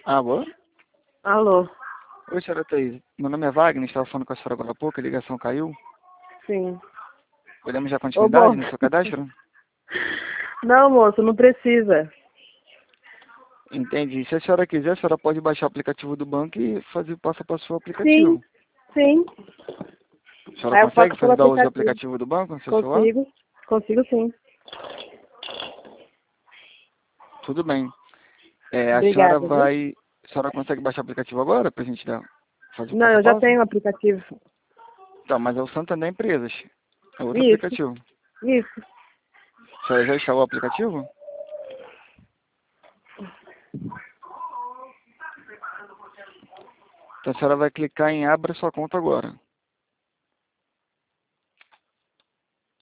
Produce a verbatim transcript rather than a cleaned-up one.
Alô? Alô? Oi, senhora Thaís. Meu nome é Wagner, estava falando com a senhora agora há pouco, a ligação caiu. Sim. Podemos dar Ô, continuidade moço. no seu cadastro? Não, moço, não precisa. Entendi. Se a senhora quiser, a senhora pode baixar o aplicativo do banco e fazer passo para o seu Sim, aplicativo. sim. A senhora Aí eu consegue faço pelo fazer uso do aplicativo. aplicativo do banco no seu celular? Consigo. Consigo sim. Tudo bem. É, a senhora Obrigada, viu? vai... A senhora consegue baixar o aplicativo agora para a gente dar... fazer o Não, passo a eu já passo? tenho o aplicativo. Tá, mas é o Santander Empresas. É outro Isso, aplicativo. isso. A senhora já instalou o aplicativo? Então a senhora vai clicar em Abra sua conta agora.